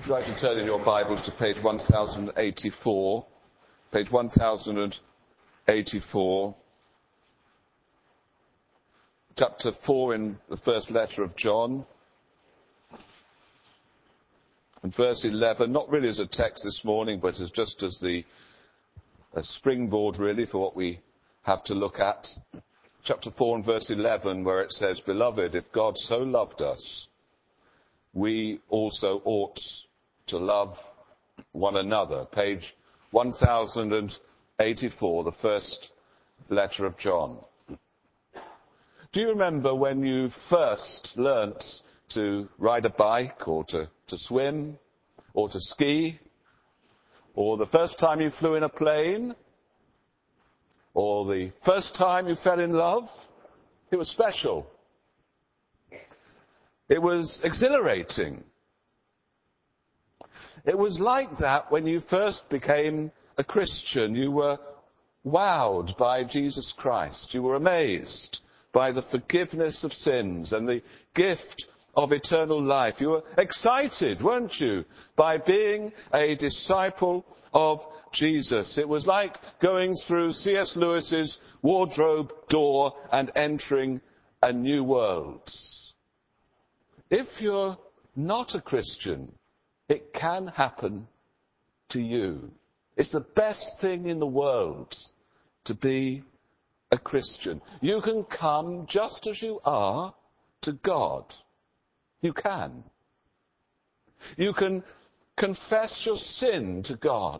Would you like to turn in your Bibles to page 1084? Page 1084. Chapter 4 in the first letter of John. And verse 11, not really as a text this morning, but as just as a springboard really for what we have to look at. Chapter 4 and verse 11, where it says, "Beloved, if God so loved us, we also ought to love one another." Page 1084, the first letter of John. Do you remember when you first learnt to ride a bike or to swim or to ski? Or the first time you flew in a plane? Or the first time you fell in love? It was special. It was exhilarating. It was like that when you first became a Christian. You were wowed by Jesus Christ. You were amazed by the forgiveness of sins and the gift of eternal life. You were excited, weren't you, by being a disciple of Jesus. It was like going through C.S. Lewis's wardrobe door and entering a new world. If you're not a Christian, it can happen to you. It's the best thing in the world to be a Christian. You can come just as you are to God. You can. You can confess your sin to God.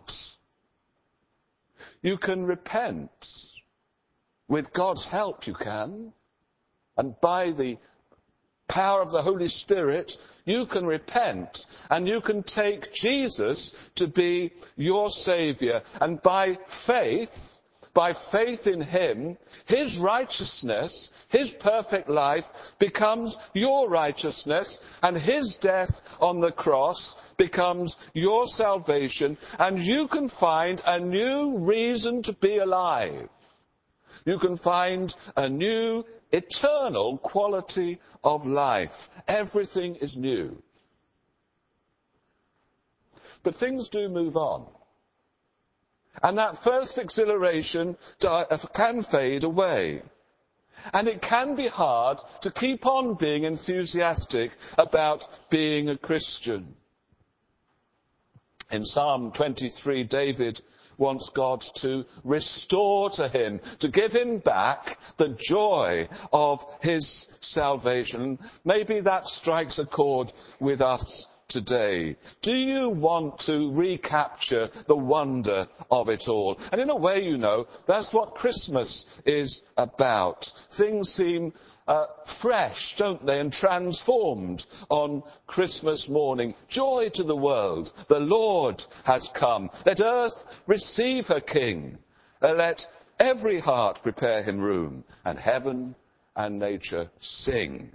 You can repent. With God's help you can. And by the power of the Holy Spirit, you can repent and you can take Jesus to be your Saviour. And by faith in Him, His righteousness, His perfect life becomes your righteousness, and His death on the cross becomes your salvation, and you can find a new reason to be alive. You can find a new eternal quality of life. Everything is new. But things do move on. And that first exhilaration can fade away. And it can be hard to keep on being enthusiastic about being a Christian. In Psalm 23, David wants God to restore to him, to give him back the joy of his salvation. Maybe that strikes a chord with us today. Do you want to recapture the wonder of it all? And in a way, you know, that's what Christmas is about. Things seem fresh, don't they, and transformed on Christmas morning. Joy to the world. The Lord has come. Let earth receive her King. Let every heart prepare him room, and heaven and nature sing.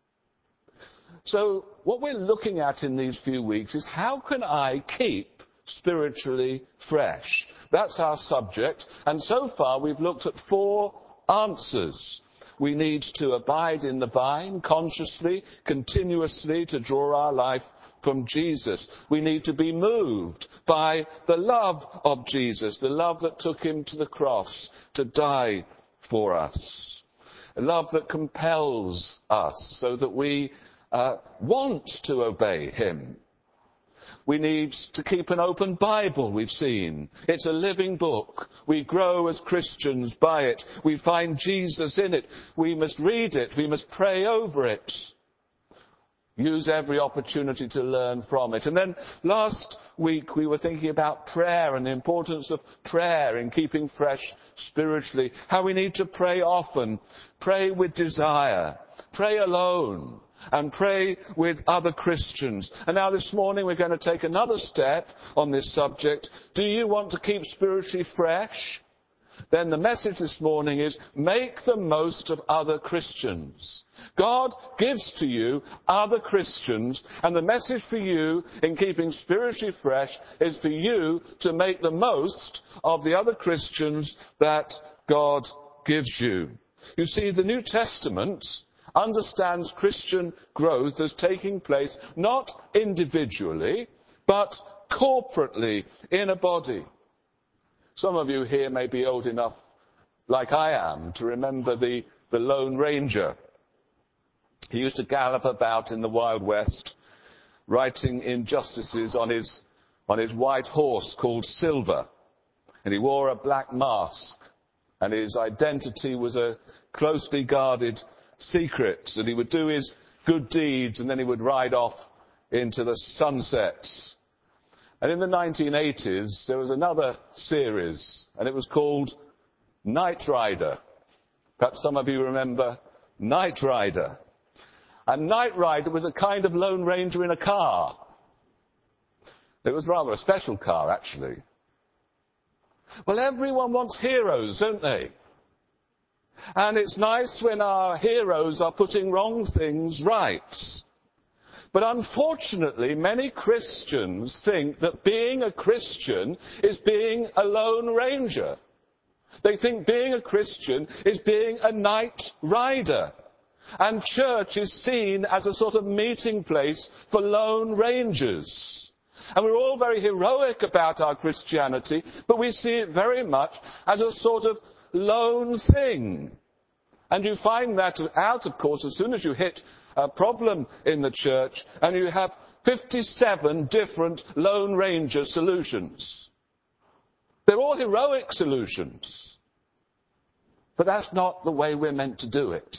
So what we're looking at in these few weeks is, how can I keep spiritually fresh? That's our subject. And so far we've looked at 4 answers. We need to abide in the vine consciously, continuously, to draw our life from Jesus. We need to be moved by the love of Jesus, the love that took him to the cross to die for us. A love that compels us so that we want to obey him. We need to keep an open Bible, we've seen. It's a living book. We grow as Christians by it. We find Jesus in it. We must read it. We must pray over it. Use every opportunity to learn from it. And then last week we were thinking about prayer and the importance of prayer in keeping fresh spiritually. How we need to pray often. Pray with desire. Pray alone. And pray with other Christians. And now this morning we're going to take another step on this subject. Do you want to keep spiritually fresh? Then the message this morning is, make the most of other Christians. God gives to you other Christians, and the message for you in keeping spiritually fresh is for you to make the most of the other Christians that God gives you. You see, the New Testament understands Christian growth as taking place not individually, but corporately in a body. Some of you here may be old enough, like I am, to remember the Lone Ranger. He used to gallop about in the Wild West, writing injustices on his white horse called Silver. And he wore a black mask, and his identity was a closely guarded secret. And he would do his good deeds, and then he would ride off into the sunsets. And in the 1980s, there was another series, and it was called Knight Rider. Perhaps some of you remember Knight Rider. And Knight Rider was a kind of Lone Ranger in a car. It was rather a special car, actually. Well, everyone wants heroes, don't they? And it's nice when our heroes are putting wrong things right. But unfortunately, many Christians think that being a Christian is being a Lone Ranger. They think being a Christian is being a Knight Rider. And church is seen as a sort of meeting place for Lone Rangers. And we're all very heroic about our Christianity, but we see it very much as a sort of lone thing. And you find that out, of course, as soon as you hit a problem in the church, and you have 57 different Lone Ranger solutions. They're all heroic solutions. But that's not the way we're meant to do it.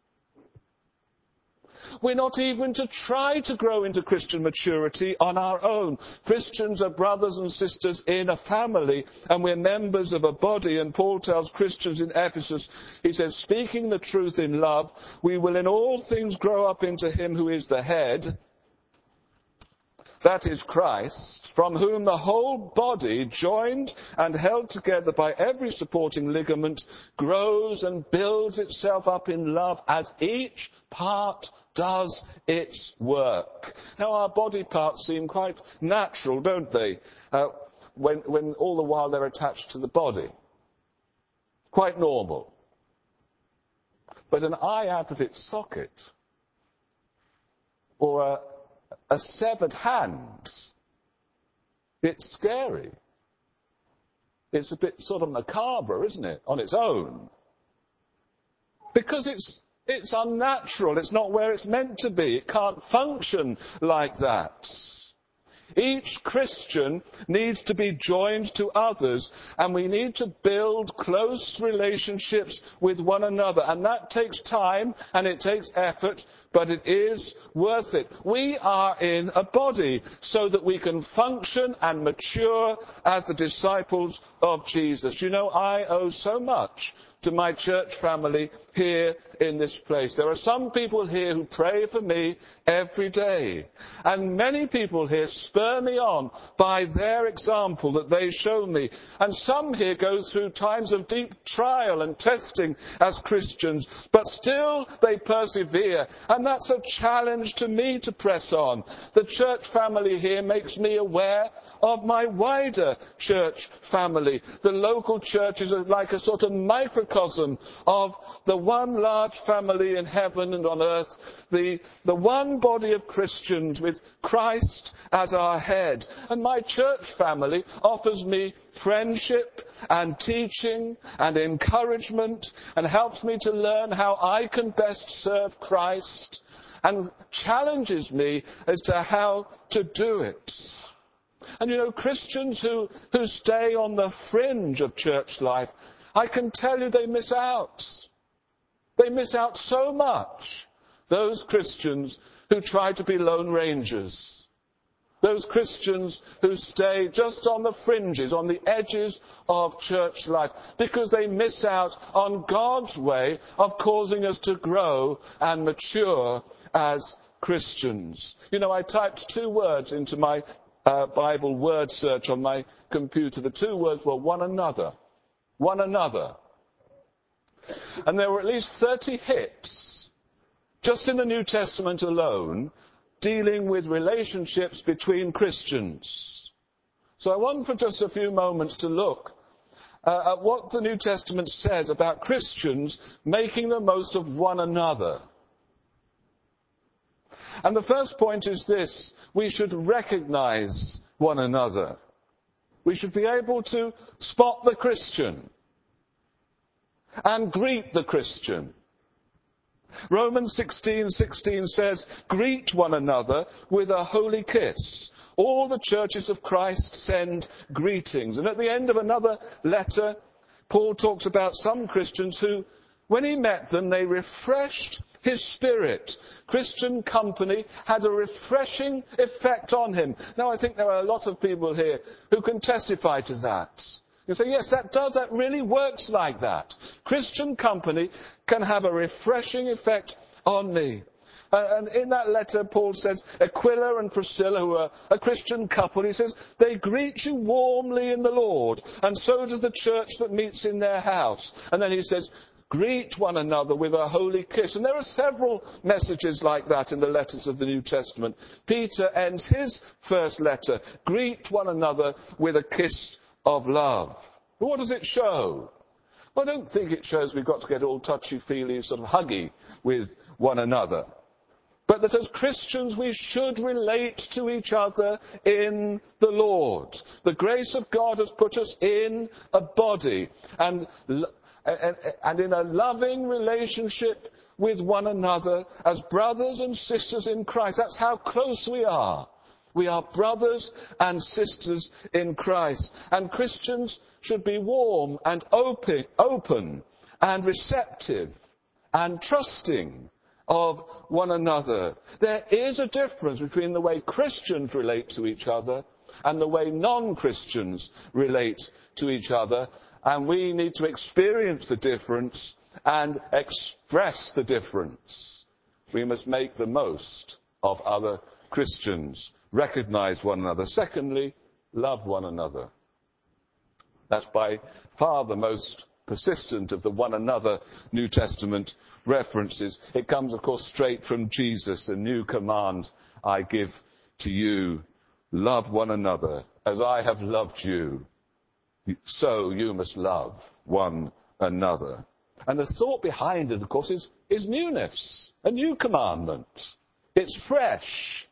We're not even to try to grow into Christian maturity on our own. Christians are brothers and sisters in a family, and we're members of a body. And Paul tells Christians in Ephesus, he says, speaking the truth in love, we will in all things grow up into him who is the head, that is Christ, from whom the whole body, joined and held together by every supporting ligament, grows and builds itself up in love as each part does its work. Now, our body parts seem quite natural, don't they? When all the while they're attached to the body. Quite normal. But an eye out of its socket, or a severed hand, it's scary. It's a bit sort of macabre, isn't it, on its own? Because it's unnatural. It's not where it's meant to be. It can't function like that. Each Christian needs to be joined to others, and we need to build close relationships with one another. And that takes time and it takes effort, but it is worth it. We are in a body so that we can function and mature as the disciples of Jesus. You know, I owe so much to my church family here in this place. There are some people here who pray for me every day. And many people here spur me on by their example that they show me. And some here go through times of deep trial and testing as Christians, but still they persevere. And that's a challenge to me to press on. The church family here makes me aware of my wider church family. The local church is like a sort of microcosm of the one large family in heaven and on earth, the one body of Christians with Christ as our head. And my church family offers me friendship and teaching and encouragement and helps me to learn how I can best serve Christ and challenges me as to how to do it. And you know, Christians who stay on the fringe of church life, I can tell you they miss out. They miss out so much. Those Christians who try to be Lone Rangers. Those Christians who stay just on the fringes, on the edges of church life, because they miss out on God's way of causing us to grow and mature as Christians. You know, I typed 2 words into my Bible word search on my computer. The 2 words were one another. One another. And there were at least 30 hits, just in the New Testament alone, dealing with relationships between Christians. So I want for just a few moments to look at what the New Testament says about Christians making the most of one another. And the first point is this: we should recognize one another. We should be able to spot the Christian and greet the Christian. Romans 16:16 says, greet one another with a holy kiss. All the churches of Christ send greetings. And at the end of another letter, Paul talks about some Christians who, when he met them, they refreshed his spirit. Christian company had a refreshing effect on him. Now, I think there are a lot of people here who can testify to that. You say, yes, that really works like that. Christian company can have a refreshing effect on me. And in that letter, Paul says, Aquila and Priscilla, who are a Christian couple, he says, they greet you warmly in the Lord, and so does the church that meets in their house. And then he says, greet one another with a holy kiss. And there are several messages like that in the letters of the New Testament. Peter ends his first letter, greet one another with a kiss of love. But what does it show? Well, I don't think it shows we've got to get all touchy-feely, sort of huggy with one another. But that as Christians we should relate to each other in the Lord. The grace of God has put us in a body and in a loving relationship with one another as brothers and sisters in Christ. That's how close we are. We are brothers and sisters in Christ. And Christians should be warm and open and receptive and trusting of one another. There is a difference between the way Christians relate to each other and the way non-Christians relate to each other. And we need to experience the difference and express the difference. We must make the most of other Christians. Recognize one another. Secondly, love one another. That's by far the most persistent of the one another New Testament references. It comes, of course, straight from Jesus. A new command I give to you. Love one another. As I have loved you, so you must love one another. And the thought behind it, of course, is newness. A new commandment. It's fresh.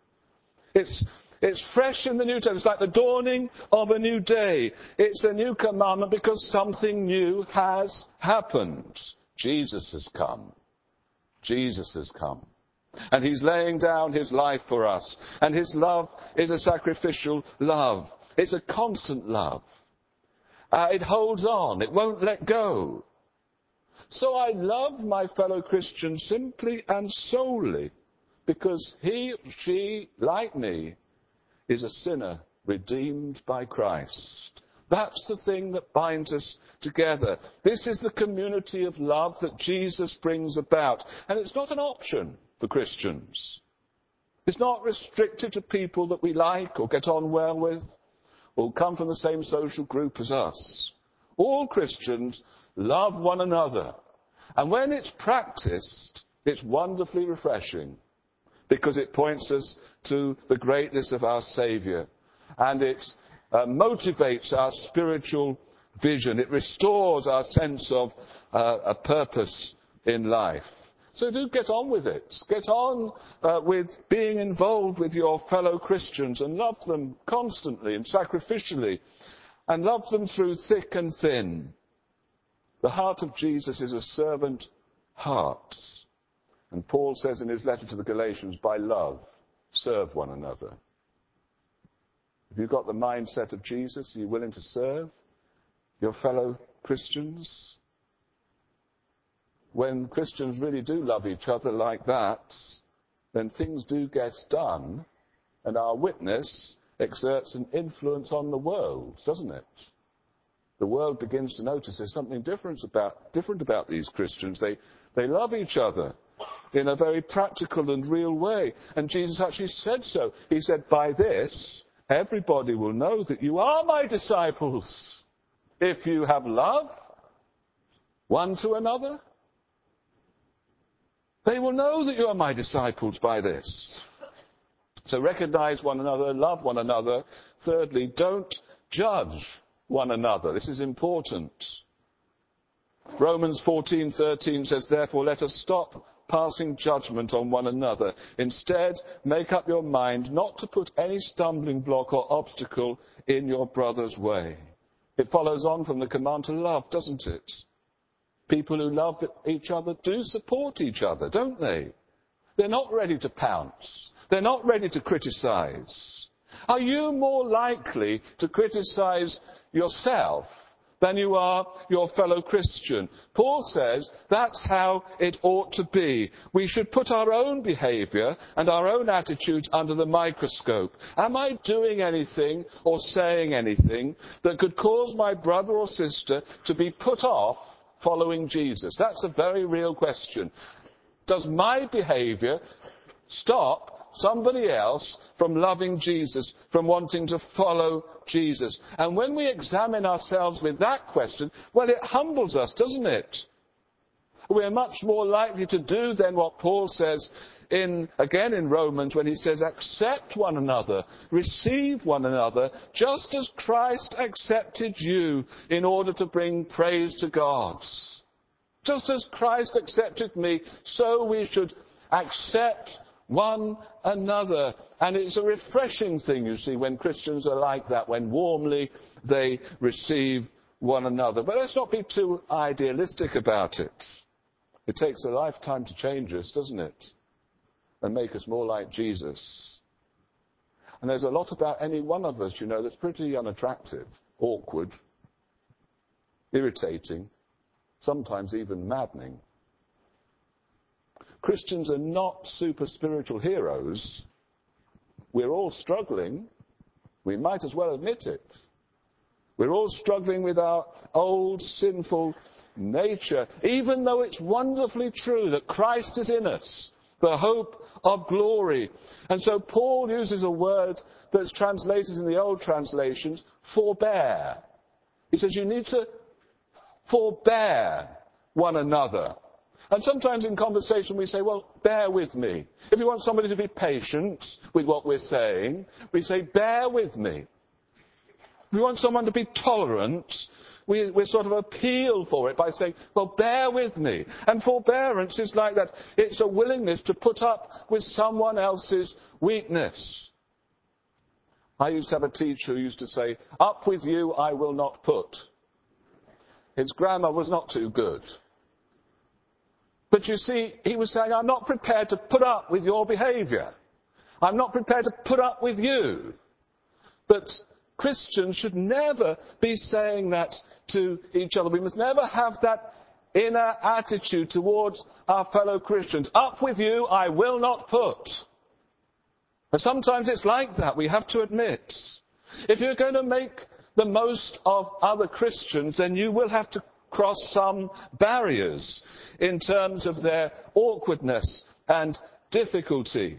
It's fresh in the New Testament. It's like the dawning of a new day. It's a new commandment because something new has happened. Jesus has come. Jesus has come. And he's laying down his life for us. And his love is a sacrificial love. It's a constant love. It holds on. It won't let go. So I love my fellow Christian simply and solely because he, she, like me, is a sinner redeemed by Christ. That's the thing that binds us together. This is the community of love that Jesus brings about. And it's not an option for Christians. It's not restricted to people that we like or get on well with or come from the same social group as us. All Christians love one another. And when it's practiced, it's wonderfully refreshing because it points us to the greatness of our Saviour. And it motivates our spiritual vision. It restores our sense of a purpose in life. So do get on with it. Get on with being involved with your fellow Christians and love them constantly and sacrificially and love them through thick and thin. The heart of Jesus is a servant heart. And Paul says in his letter to the Galatians, by love, serve one another. Have you got the mindset of Jesus? Are you willing to serve your fellow Christians? When Christians really do love each other like that, then things do get done, and our witness exerts an influence on the world, doesn't it? The world begins to notice there's something different about these Christians. They love each other in a very practical and real way. And Jesus actually said so. He said, by this, everybody will know that you are my disciples. If you have love one to another, they will know that you are my disciples by this. So recognize one another, love one another. Thirdly, don't judge one another. This is important. Romans 14:13 says, therefore let us stop passing judgment on one another. Instead, make up your mind not to put any stumbling block or obstacle in your brother's way. It follows on from the command to love, doesn't it? People who love each other do support each other, don't they? They're not ready to pounce. They're not ready to criticize. Are you more likely to criticize yourself than you are your fellow Christian? Paul says that's how it ought to be. We should put our own behavior and our own attitudes under the microscope. Am I doing anything or saying anything that could cause my brother or sister to be put off following Jesus? That's a very real question. Does my behavior stop somebody else from loving Jesus, from wanting to follow Jesus? And when we examine ourselves with that question, well, it humbles us, doesn't it? We're much more likely to do than what Paul says again in Romans, when he says, accept one another, receive one another, just as Christ accepted you in order to bring praise to God. Just as Christ accepted me, so we should accept one another. And it's a refreshing thing, you see, when Christians are like that, when warmly they receive one another. But let's not be too idealistic about it. It takes a lifetime to change us, doesn't it? And make us more like Jesus. And there's a lot about any one of us, that's pretty unattractive, awkward, irritating, sometimes even maddening. Christians are not super spiritual heroes. We're all struggling. We might as well admit it. We're all struggling with our old sinful nature, even though it's wonderfully true that Christ is in us, the hope of glory. And so Paul uses a word that's translated in the old translations, forbear. He says you need to forbear one another. And sometimes in conversation we say, well, bear with me. If we want somebody to be patient with what we're saying, we say, bear with me. If we want someone to be tolerant, we sort of appeal for it by saying, well, bear with me. And forbearance is like that. It's a willingness to put up with someone else's weakness. I used to have a teacher who used to say, up with you I will not put. His grammar was not too good. But you see, he was saying, I'm not prepared to put up with your behavior. I'm not prepared to put up with you. But Christians should never be saying that to each other. We must never have that inner attitude towards our fellow Christians. Up with you, I will not put. But sometimes it's like that, we have to admit. If you're going to make the most of other Christians, then you will have to cross some barriers in terms of their awkwardness and difficulty.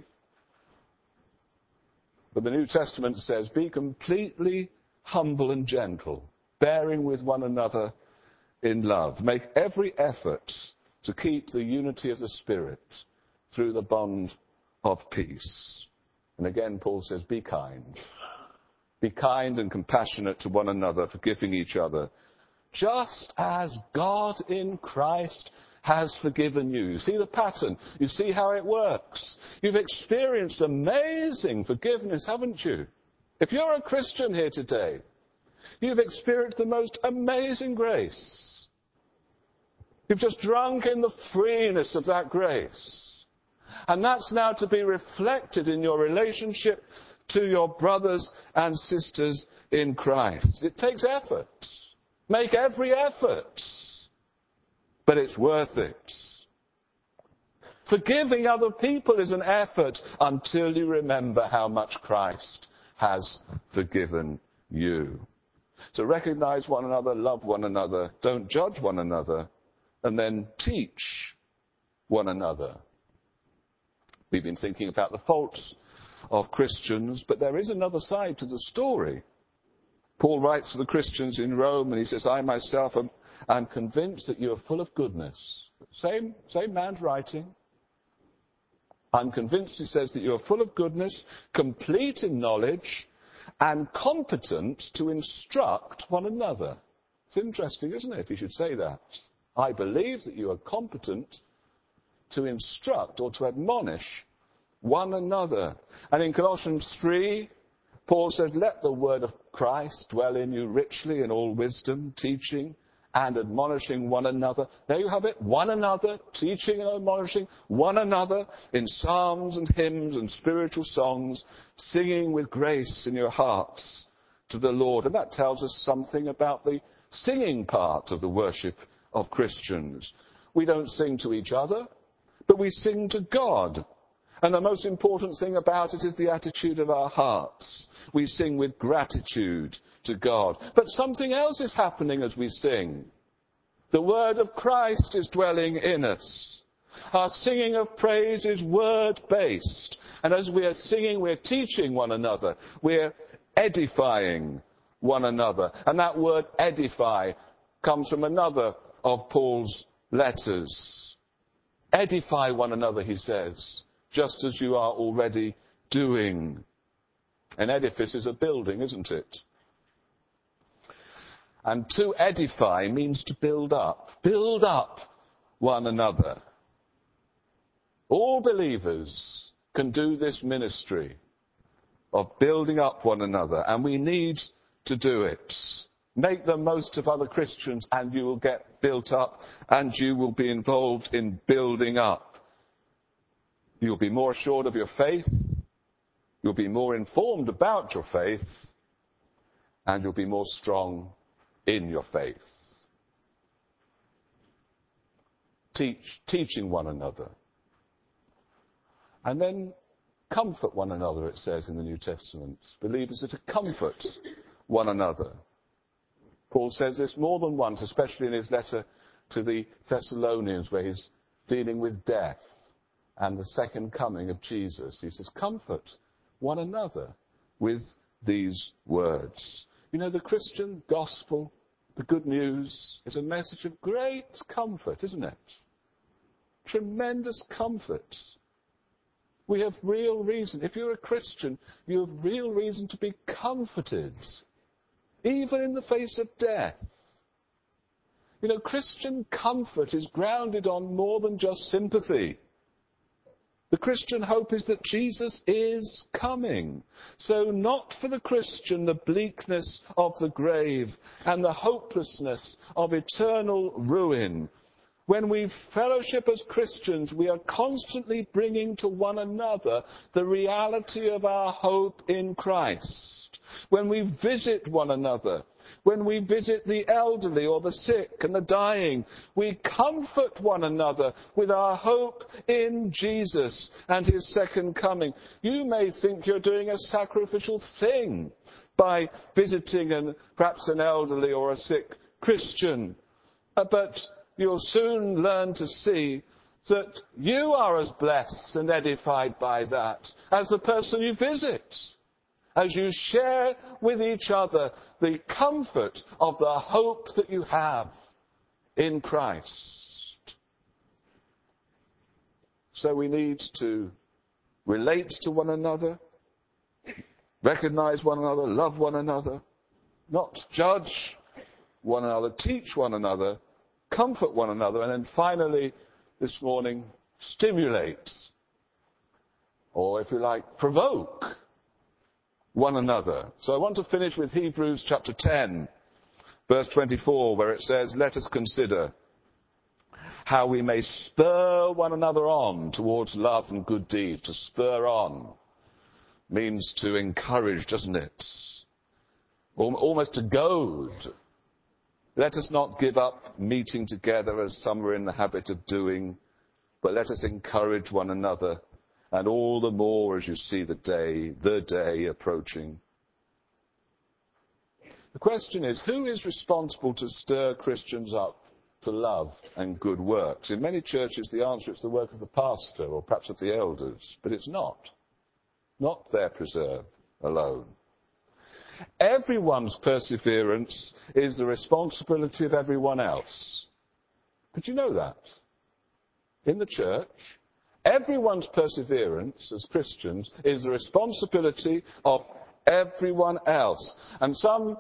But the New Testament says, be completely humble and gentle, bearing with one another in love. Make every effort to keep the unity of the Spirit through the bond of peace. And again, Paul says, be kind. Be kind and compassionate to one another, forgiving each other, just as God in Christ has forgiven you. You see the pattern. You see how it works. You've experienced amazing forgiveness, haven't you? If you're a Christian here today, you've experienced the most amazing grace. You've just drunk in the freeness of that grace. And that's now to be reflected in your relationship to your brothers and sisters in Christ. It takes effort. Make every effort. But it's worth it. Forgiving other people is an effort until you remember how much Christ has forgiven you. So recognize one another, love one another, don't judge one another, and then teach one another. We've been thinking about the faults of Christians, but there is another side to the story. Paul writes to the Christians in Rome, and he says, I myself am convinced that you are full of goodness. Same man's writing. I'm convinced, he says, that you are full of goodness, complete in knowledge, and competent to instruct one another. It's interesting, isn't it? He should say that. I believe that you are competent to instruct or to admonish one another. And in Colossians 3, Paul says, let the word of Christ dwell in you richly in all wisdom, teaching and admonishing one another. There you have it, one another, teaching and admonishing one another in psalms and hymns and spiritual songs, singing with grace in your hearts to the Lord. And that tells us something about the singing part of the worship of Christians. We don't sing to each other, but we sing to God. And the most important thing about it is the attitude of our hearts. We sing with gratitude to God. But something else is happening as we sing. The word of Christ is dwelling in us. Our singing of praise is word-based. And as we are singing, we're teaching one another. We're edifying one another. And that word edify comes from another of Paul's letters. Edify one another, he says, just as you are already doing. An edifice is a building, isn't it? And to edify means to build up. Build up one another. All believers can do this ministry of building up one another, and we need to do it. Make the most of other Christians, and you will get built up, and you will be involved in building up. You'll be more assured of your faith, you'll be more informed about your faith, and you'll be more strong in your faith. Teaching one another. And then comfort one another, it says in the New Testament. Believers are to comfort one another. Paul says this more than once, especially in his letter to the Thessalonians, where he's dealing with death and the second coming of Jesus. He says, comfort one another with these words. You know, the Christian gospel, the good news, is a message of great comfort, isn't it? Tremendous comfort. We have real reason. If you're a Christian, you have real reason to be comforted, even in the face of death. You know, Christian comfort is grounded on more than just sympathy. The Christian hope is that Jesus is coming. So not for the Christian the bleakness of the grave and the hopelessness of eternal ruin. When we fellowship as Christians, we are constantly bringing to one another the reality of our hope in Christ. When we visit one another, when we visit the elderly or the sick and the dying, we comfort one another with our hope in Jesus and his second coming. You may think you're doing a sacrificial thing by visiting perhaps an elderly or a sick Christian, but you'll soon learn to see that you are as blessed and edified by that as the person you visit, as you share with each other the comfort of the hope that you have in Christ. So we need to relate to one another, recognize one another, love one another, not judge one another, teach one another, comfort one another, and then finally this morning, stimulate, or if you like, provoke one another. So I want to finish with Hebrews chapter 10, verse 24, where it says, let us consider how we may spur one another on towards love and good deeds. To spur on means to encourage, doesn't it? Almost to goad. Let us not give up meeting together as some are in the habit of doing, but let us encourage one another, and all the more as you see the day approaching. The question is, who is responsible to stir Christians up to love and good works? In many churches, the answer is the work of the pastor or perhaps of the elders, but it's not. Not their preserve alone. Everyone's perseverance is the responsibility of everyone else. Did you know that? In the church, everyone's perseverance as Christians is the responsibility of everyone else. And some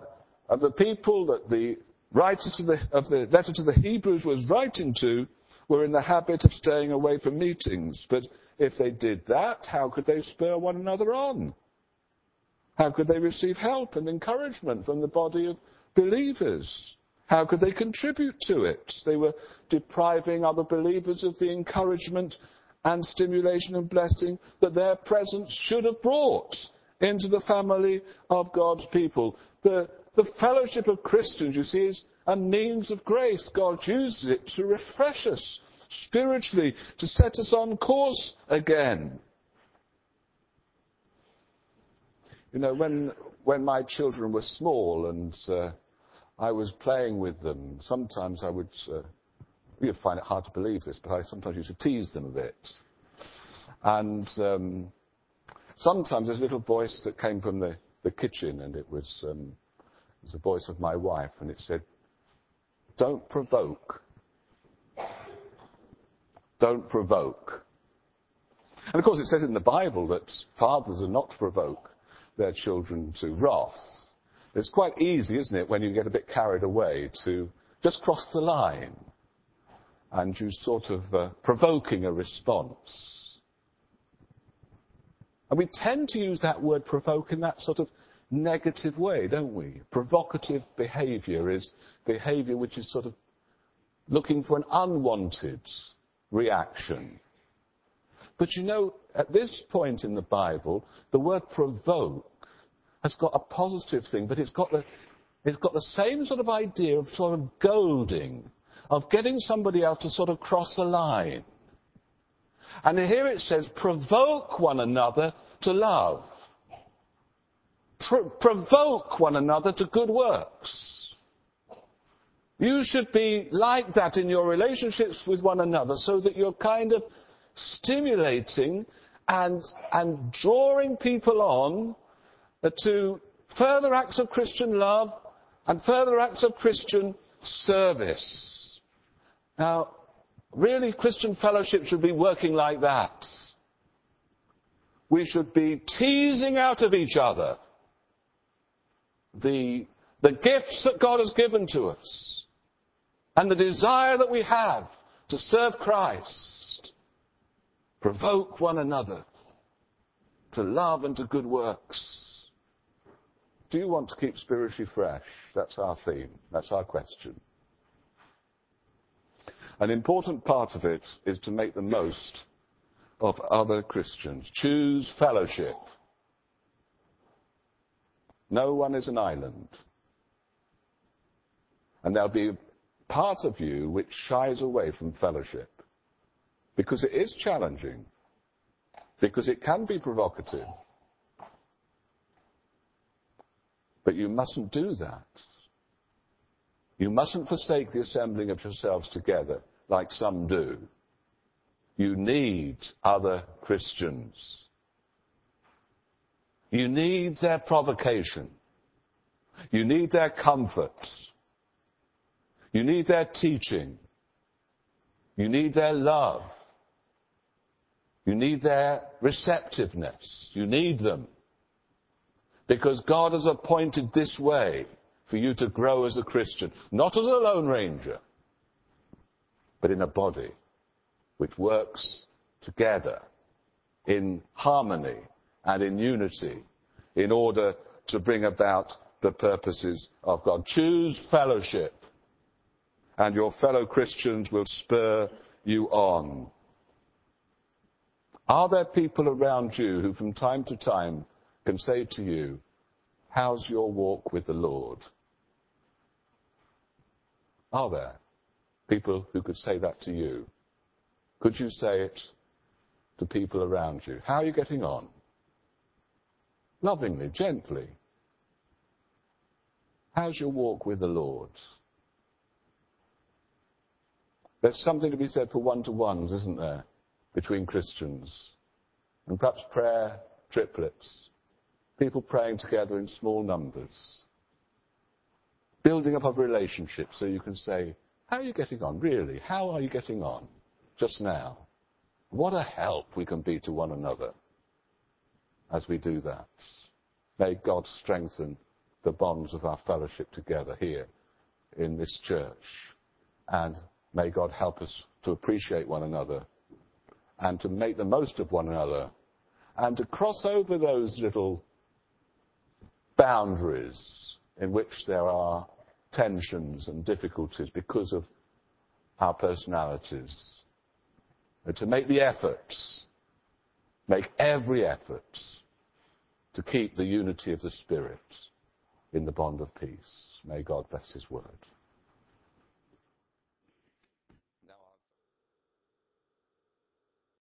of the people that the writer of the letter to the Hebrews was writing to were in the habit of staying away from meetings. But if they did that, how could they spur one another on? How could they receive help and encouragement from the body of believers? How could they contribute to it? They were depriving other believers of the encouragement and stimulation and blessing that their presence should have brought into the family of God's people. The fellowship of Christians, you see, is a means of grace. God uses it to refresh us spiritually, to set us on course again. You know, when my children were small and I was playing with them, sometimes I would, you'd find it hard to believe this, but I sometimes used to tease them a bit. And sometimes there's a little voice that came from the kitchen, and it was the voice of my wife, and it said, "Don't provoke. Don't provoke." And of course it says in the Bible that fathers are not to provoke their children to wrath. It's quite easy, isn't it, when you get a bit carried away to just cross the line and you sort of provoking a response. And we tend to use that word provoke in that sort of negative way, don't we? Provocative behaviour is behaviour which is sort of looking for an unwanted reaction. But you know, at this point in the Bible, the word provoke has got a positive thing, but it's got the same sort of idea of sort of goading, of getting somebody else to sort of cross a line. And here it says, provoke one another to love. Provoke one another to good works. You should be like that in your relationships with one another, so that you're kind of stimulating and drawing people on to further acts of Christian love and further acts of Christian service. Now, really, Christian fellowship should be working like that. We should be teasing out of each other the gifts that God has given to us and the desire that we have to serve Christ. Provoke one another to love and to good works. Do you want to keep spiritually fresh? That's our theme. That's our question. An important part of it is to make the most of other Christians. Choose fellowship. No one is an island. And there'll be part of you which shies away from fellowship. Because it is challenging. Because it can be provocative. But you mustn't do that. You mustn't forsake the assembling of yourselves together like some do. You need other Christians. You need their provocation. You need their comfort. You need their teaching. You need their love. You need their receptiveness. You need them. Because God has appointed this way for you to grow as a Christian. Not as a lone ranger, but in a body which works together in harmony and in unity in order to bring about the purposes of God. Choose fellowship, and your fellow Christians will spur you on. Are there people around you who from time to time can say to you, how's your walk with the Lord? Are there people who could say that to you? Could you say it to people around you? How are you getting on? Lovingly, gently. How's your walk with the Lord? There's something to be said for one-to-ones, isn't there, between Christians? And perhaps prayer triplets. People praying together in small numbers. Building up of relationships so you can say, how are you getting on? Really, how are you getting on just now? What a help we can be to one another as we do that. May God strengthen the bonds of our fellowship together here in this church and May God help us to appreciate one another and to make the most of one another and to cross over those little boundaries in which there are tensions and difficulties because of our personalities. And to make the efforts, make every effort to keep the unity of the Spirit in the bond of peace. May God bless his word.